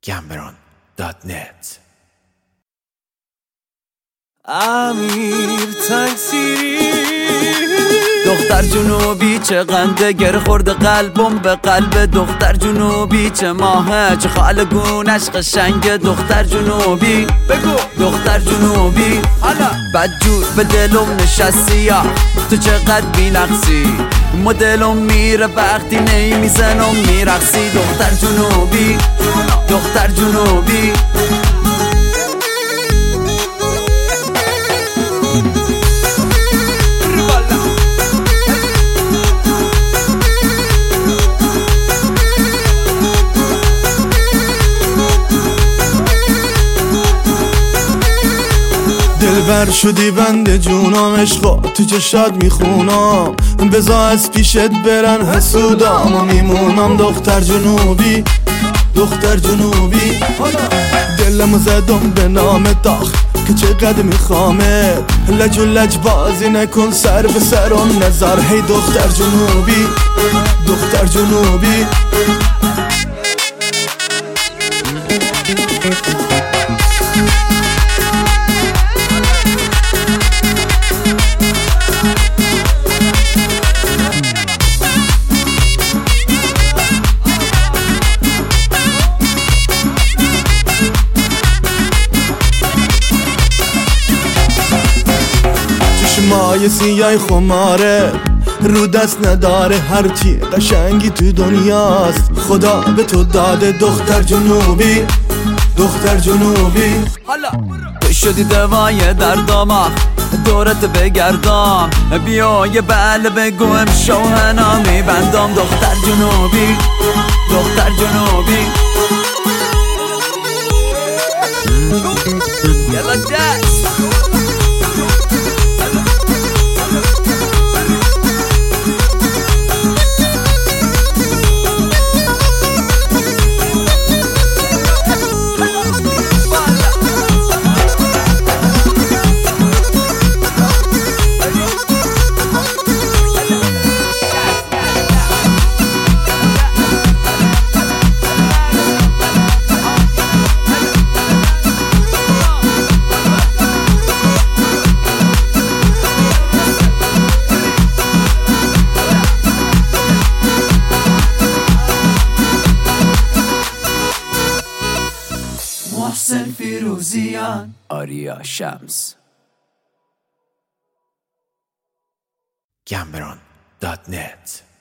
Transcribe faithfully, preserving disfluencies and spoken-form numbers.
گمبران دات نت. امیر تکثیری دختر جنوبی چه قنده گر خورده قلبم به قلب دختر جنوبی چه ماهه چه خالگونش قشنگه دختر جنوبی بگو دختر جنوبی حالا بدجور به دلم نشستی یا تو چقدر بی نقصی مدلم میره وقتی نمیزنم میرقصی دختر جنوبی دختر جنوبی دلبر شدی بند جونام عشقا تو چشات میخونم بزا از پیشت برن حسودام و میمونم دختر جنوبی دختر جنوبی دلمو زدم به نام داغ که چقدر میخوامه لج و لج بازی نکن سر به سرم نظر هی دختر جنوبی دختر جنوبی چشمای سیای خماره رو دست نداره هرچی قشنگی تو دنیاست خدا به تو داده دختر جنوبی دختر جنوبی تو شدی دوای دردام دورت بگردام بیا یه بله بگو امشو هنا میبندم دختر جنوبی دختر جنوبی یلا دست محسن فیروزیان آریا شمس گمبران دات نت.